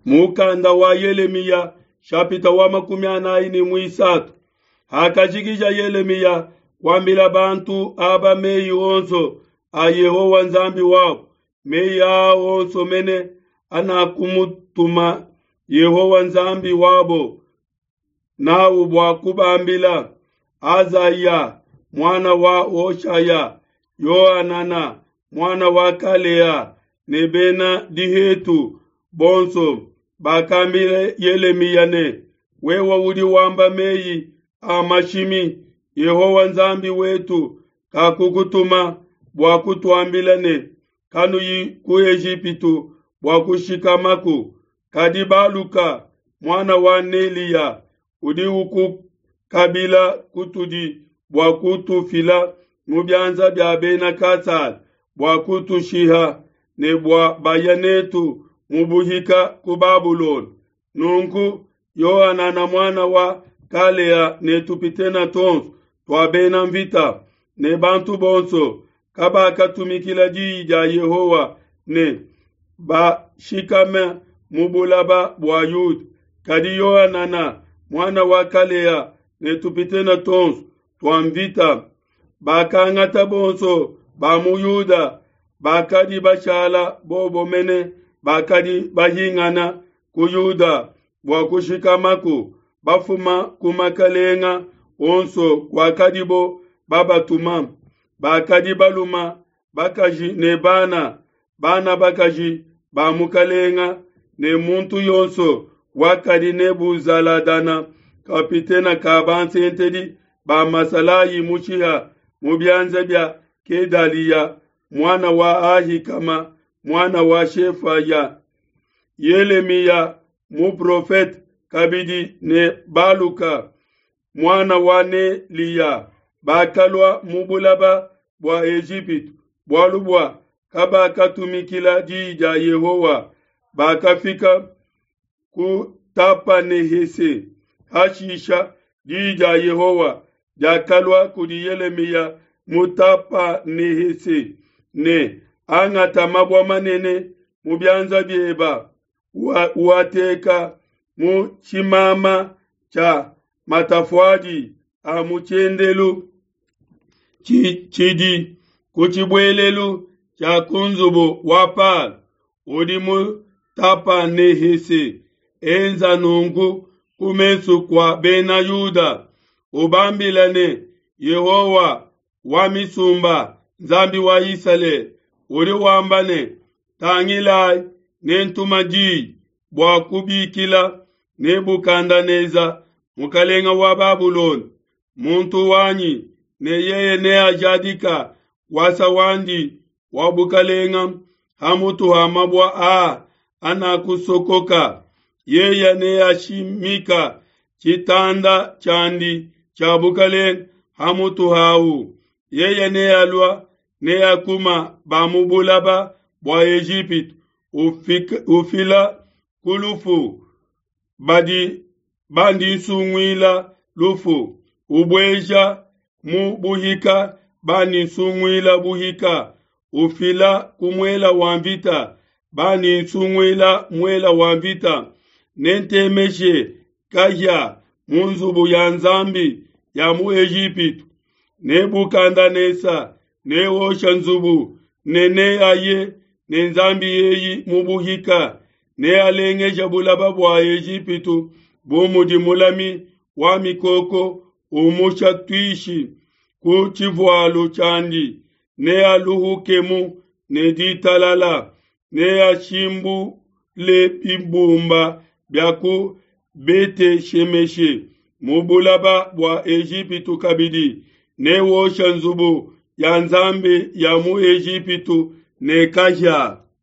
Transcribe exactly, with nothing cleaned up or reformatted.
Mukanda wa Yeremia shapita wa makumi anaini mwisatu. Hakajigija Yeremia kwambila bantu aba meyi onso a Yehowa nzambi wabo. Meyi a onso mene anakumutuma Yehowa nzambi wabo. Na ubwa kubambila Azaya mwana wa Oshaya, Yohanana mwana wa Kalea, Nebena dihetu bonso bakambile Yeremia ne. Wewa udi wamba meyi amashimi Yehowa nzambi wetu kakukutuma bwakutuambila ne. Kanu yi ku Ejipitu bwakushikamaku. Kadibaluka mwana wa Nelia udi uku kabila kutudi bwakutufila mubyanza bya bena katsal bwakutushiha ne bwa bayanetu mubuhika ku Babulon. Nunku Yohanana mwana wa Kalea ne tupitena tons twa bena mvita ne bantu bonso kaba katumikila jija Yehowa ne ba shikame mubulaba bwa Yud. Kadi Yohanana mwana wa Kalea ne tupitena tons twa mvita bakangata bonso ba muyuda bakadi bashala bobo mene bakadi bahingana kuyuda bwakushikamaku bafuma kumakalenga onso kwa kadibo babatuma bakadi baluma bakaji ne bana bana bakaji bamukalenga ne muntu yonso wakadi ne buzaladana kapitena kabanse entedi ba masalayi mushiha mubyanza bya Kedalia mwana wa Ahikama mwana wa Shefaya. Yeremia mu profet kabidi ne Baluka mwana wa Nelia bakalwa mubulaba bwa Ejipitu bwalubwa kaba katumikila jija Yehowa bakafika ku Tapanehese hashisha jija Yehowa jakalwa kudi Yeremia Mutapanehese ne angata mabwa manene mubyanza byeba wateka mu chimama cha matafwaji amuchendelu chidi kuchibwelelu cha kunzubu wapal udi Mutapanehese enza nungu kumensu kwa bena Yuda ubambilane Yehowa wa misumba nzambi wa Isale uri wambane tangilai nentumaji bwa kubikila Nebukandaneza mukalenga wa Babulon muntu wanyi ne yeye ne ajadika wasawandi wabukalenga hamutu hamabwa a anakusokoka yeye ne ashimika chitanda chandi chabukalen hamutu hau yeye ne alwa ne akuma bamubulaba bwa Egypt ufila kulufu badi bandi sungwila lufu ubweja mu buhika bani sungwila buhika ufila kumwela wamvita bani sungwila mwela wamvita nentemeshe kaya munzubu ya nzambi ya mu Egypt Nebukandanesa ne osha nzubu nene aye ne nzambi yeyi mubuhika ne alengeja bulaba bwa Egyptu bumudi mulami wa mikoko umusha twishi ku chivwalo chandi ne aluhukemu ne ditalala ne ashimbu le bibumba byaku bete shemeshe mubulaba bwa Egyptu kabidi ne wosha nzubu ya nzambi ya mu Egyptu ne kaja